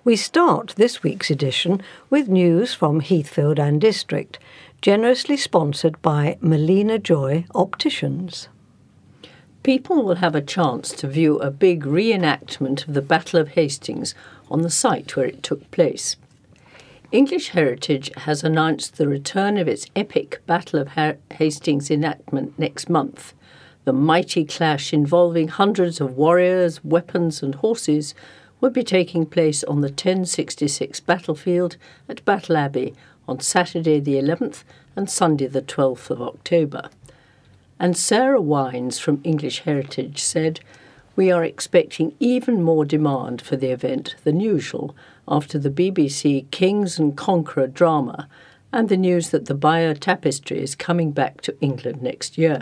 We start this week's edition with news from Heathfield and District, generously sponsored by Melina Joy Opticians. People will have a chance to view a big reenactment of the Battle of Hastings on the site where it took place. English Heritage has announced the return of its epic Battle of Hastings enactment next month. The mighty clash involving hundreds of warriors, weapons and horses will be taking place on the 1066 battlefield at Battle Abbey on Saturday the 11th and Sunday the 12th of October. And Sarah Wines from English Heritage said, "We are expecting even more demand for the event than usual after the BBC Kings and Conqueror drama and the news that the Bayeux Tapestry is coming back to England next year."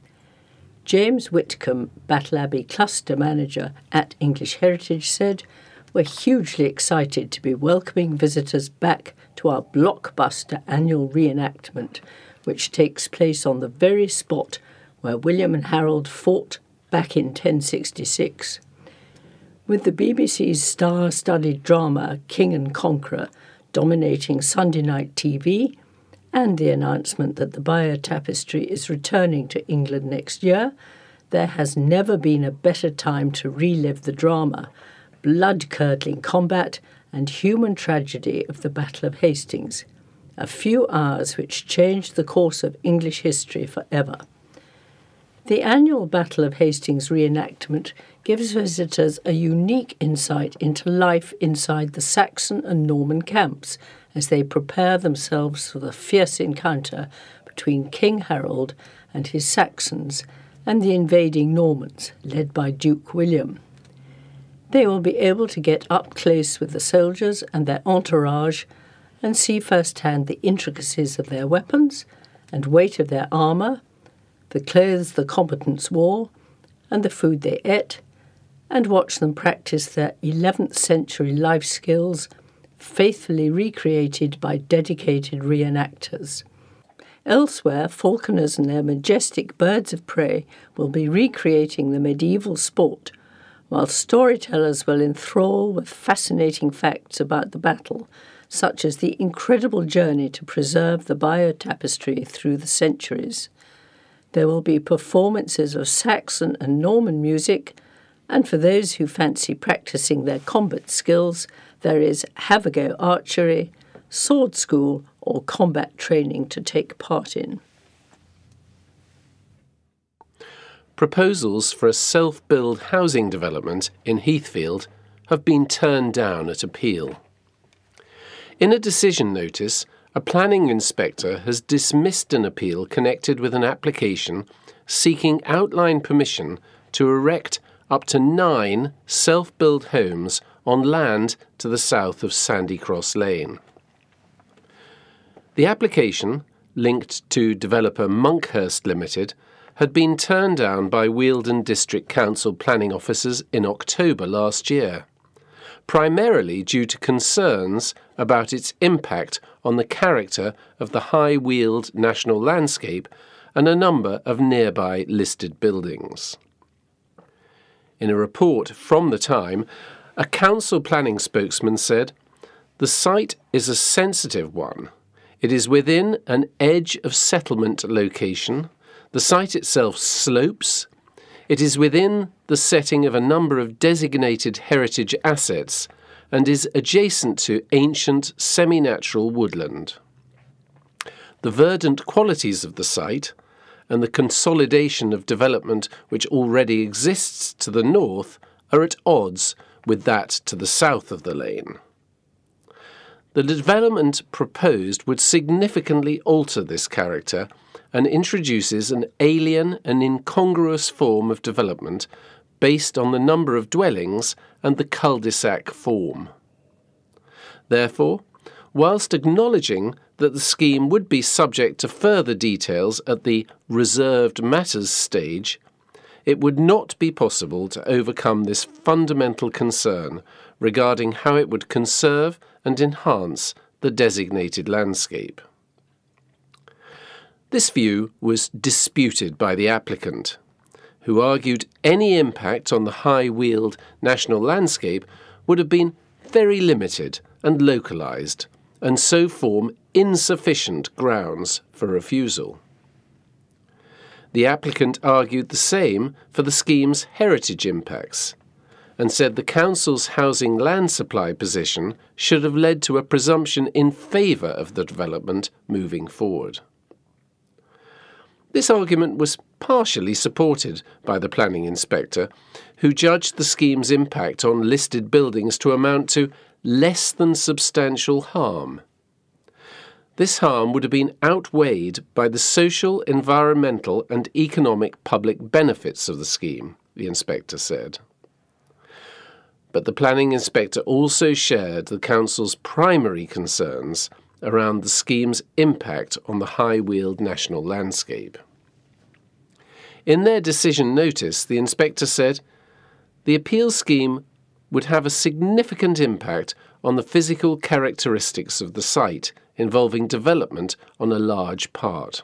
James Whitcomb, Battle Abbey Cluster Manager at English Heritage, said, "We're hugely excited to be welcoming visitors back to our blockbuster annual reenactment, which takes place on the very spot where William and Harold fought back in 1066. With the BBC's star-studded drama King and Conqueror dominating Sunday night TV, and the announcement that the Bayeux Tapestry is returning to England next year, there has never been a better time to relive the drama, blood-curdling combat and human tragedy of the Battle of Hastings, a few hours which changed the course of English history forever. The annual Battle of Hastings reenactment gives visitors a unique insight into life inside the Saxon and Norman camps as they prepare themselves for the fierce encounter between King Harold and his Saxons and the invading Normans, led by Duke William. They will be able to get up close with the soldiers and their entourage and see firsthand the intricacies of their weapons and weight of their armour, the clothes the combatants wore, and the food they ate, and watch them practice their 11th century life skills, faithfully recreated by dedicated reenactors. Elsewhere, falconers and their majestic birds of prey will be recreating the medieval sport, while storytellers will enthrall with fascinating facts about the battle, such as the incredible journey to preserve the Bayeux Tapestry through the centuries. There will be performances of Saxon and Norman music, and for those who fancy practicing their combat skills, there is have-a-go archery, sword school, or combat training to take part in. Proposals for a self-build housing development in Heathfield have been turned down at appeal. In a decision notice, a planning inspector has dismissed an appeal connected with an application seeking outline permission to erect up to 9 self-built homes on land to the south of Sandy Cross Lane. The application, linked to developer Monkhurst Limited, had been turned down by Wealden District Council planning officers in October last year, primarily due to concerns about its impact on the character of the High Weald National Landscape and a number of nearby listed buildings. In a report from the time, a council planning spokesman said, "The site is a sensitive one. It is within an edge of settlement location. The site itself slopes. It is within the setting of a number of designated heritage assets and is adjacent to ancient semi-natural woodland. The verdant qualities of the site and the consolidation of development which already exists to the north are at odds with that to the south of the lane. The development proposed would significantly alter this character and introduces an alien and incongruous form of development based on the number of dwellings and the cul-de-sac form. Therefore, whilst acknowledging that the scheme would be subject to further details at the reserved matters stage, it would not be possible to overcome this fundamental concern regarding how it would conserve and enhance the designated landscape." This view was disputed by the applicant, who argued any impact on the High Weald National Landscape would have been very limited and localised, and so form insufficient grounds for refusal. The applicant argued the same for the scheme's heritage impacts, and said the council's housing land supply position should have led to a presumption in favour of the development moving forward. This argument was partially supported by the planning inspector, who judged the scheme's impact on listed buildings to amount to less than substantial harm. This harm would have been outweighed by the social, environmental and economic public benefits of the scheme, the inspector said. But the planning inspector also shared the council's primary concerns around the scheme's impact on the High Weald national landscape. In their decision notice, the inspector said, the appeal scheme would have a significant impact on the physical characteristics of the site, involving development on a large part.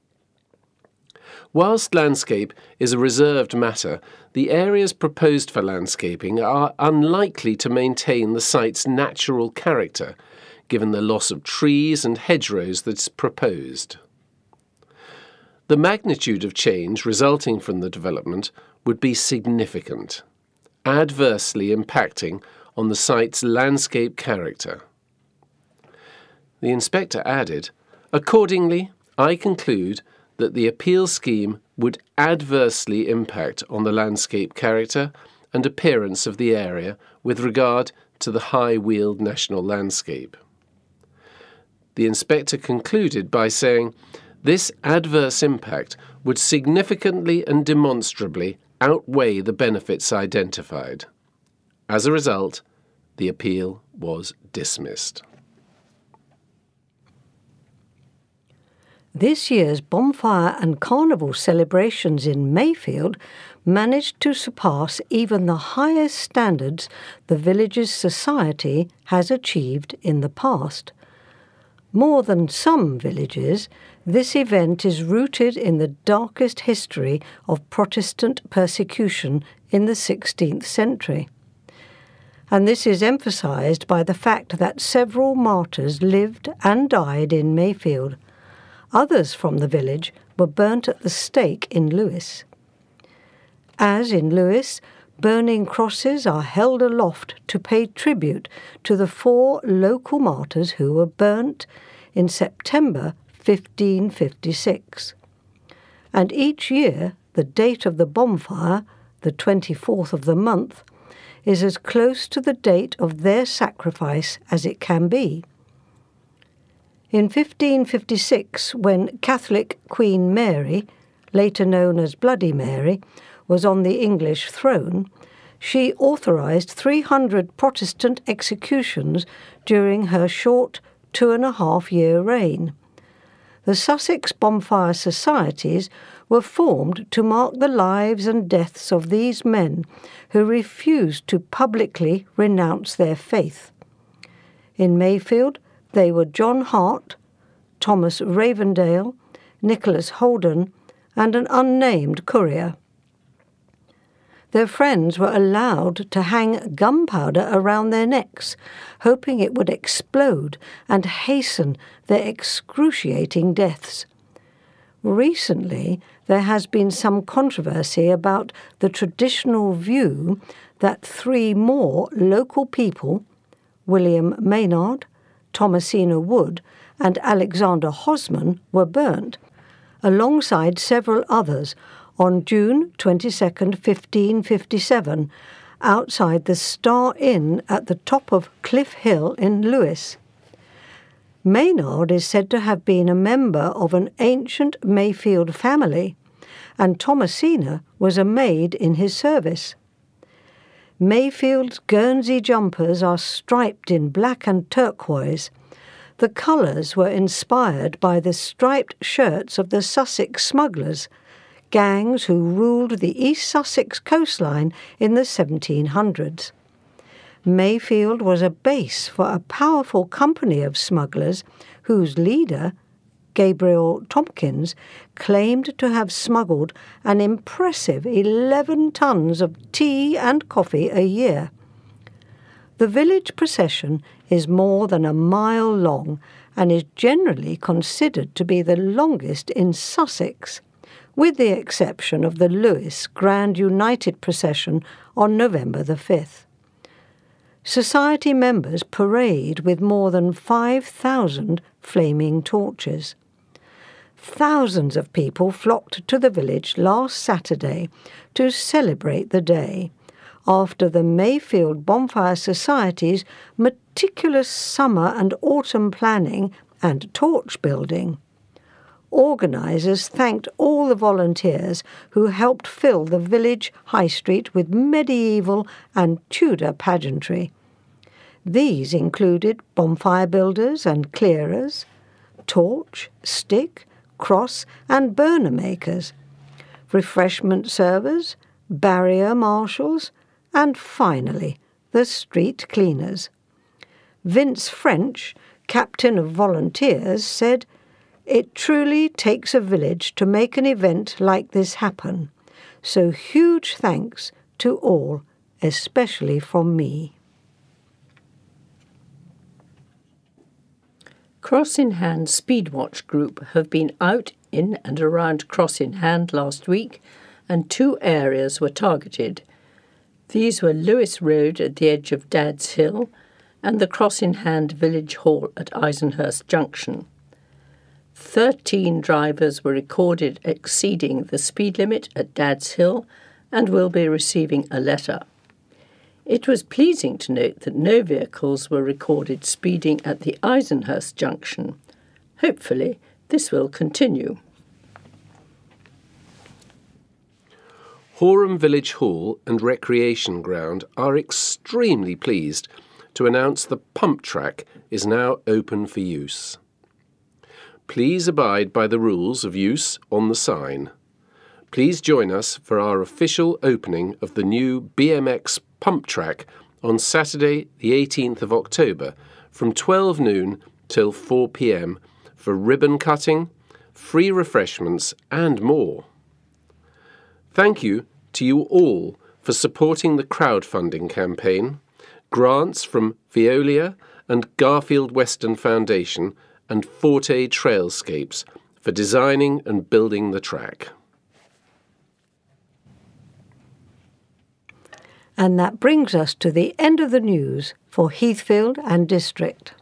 Whilst landscape is a reserved matter, the areas proposed for landscaping are unlikely to maintain the site's natural character, given the loss of trees and hedgerows that's proposed. The magnitude of change resulting from the development would be significant, adversely impacting on the site's landscape character. The inspector added, accordingly, I conclude that the appeal scheme would adversely impact on the landscape character and appearance of the area with regard to the High Weald national landscape. The inspector concluded by saying, this adverse impact would significantly and demonstrably outweigh the benefits identified. As a result, the appeal was dismissed. This year's bonfire and carnival celebrations in Mayfield managed to surpass even the highest standards the village's society has achieved in the past. More than some villages, this event is rooted in the darkest history of Protestant persecution in the 16th century. And this is emphasised by the fact that several martyrs lived and died in Mayfield. Others from the village were burnt at the stake in Lewes. As in Lewes, burning crosses are held aloft to pay tribute to the 4 local martyrs who were burnt in September 1556. And each year, the date of the bonfire, the 24th of the month, is as close to the date of their sacrifice as it can be. In 1556, when Catholic Queen Mary, later known as Bloody Mary, was on the English throne, she authorised 300 Protestant executions during her short 2.5-year reign. The Sussex Bonfire Societies were formed to mark the lives and deaths of these men who refused to publicly renounce their faith. In Mayfield, they were John Hart, Thomas Ravendale, Nicholas Holden, and an unnamed courier. Their friends were allowed to hang gunpowder around their necks, hoping it would explode and hasten their excruciating deaths. Recently, there has been some controversy about the traditional view that 3 more local people, William Maynard, Thomasina Wood, and Alexander Hosman, were burnt, alongside several others, on June 22, 1557, outside the Star Inn at the top of Cliff Hill in Lewes. Maynard is said to have been a member of an ancient Mayfield family, and Thomasina was a maid in his service. Mayfield's Guernsey jumpers are striped in black and turquoise. The colours were inspired by the striped shirts of the Sussex smugglers, gangs who ruled the East Sussex coastline in the 1700s. Mayfield was a base for a powerful company of smugglers whose leader, Gabriel Tompkins, claimed to have smuggled an impressive 11 tons of tea and coffee a year. The village procession is more than a mile long and is generally considered to be the longest in Sussex, with the exception of the Lewes Grand United Procession on November the 5th. Society members parade with more than 5,000 flaming torches. Thousands of people flocked to the village last Saturday to celebrate the day, after the Mayfield Bonfire Society's meticulous summer and autumn planning and torch building. Organisers thanked all the volunteers who helped fill the village high street with medieval and Tudor pageantry. These included bonfire builders and clearers, torch, stick, cross and burner makers, refreshment servers, barrier marshals, and finally the street cleaners. Vince French, captain of volunteers, said, "It truly takes a village to make an event like this happen, so huge thanks to all, especially from me." Cross in Hand Speedwatch Group have been out in and around Cross in Hand last week, and 2 areas were targeted. These were Lewes Road at the edge of Dad's Hill and the Cross in Hand Village Hall at Isenhurst Junction. 13 drivers were recorded exceeding the speed limit at Dad's Hill and will be receiving a letter. It was pleasing to note that no vehicles were recorded speeding at the Isenhurst Junction. Hopefully, this will continue. Horham Village Hall and Recreation Ground are extremely pleased to announce the pump track is now open for use. Please abide by the rules of use on the sign. Please join us for our official opening of the new BMX pump track on Saturday the 18th of October from 12 noon till 4 p.m. for ribbon cutting, free refreshments and more. Thank you to you all for supporting the crowdfunding campaign, grants from Veolia and Garfield Western Foundation and Forte Trailscapes for designing and building the track. And that brings us to the end of the news for Heathfield and District.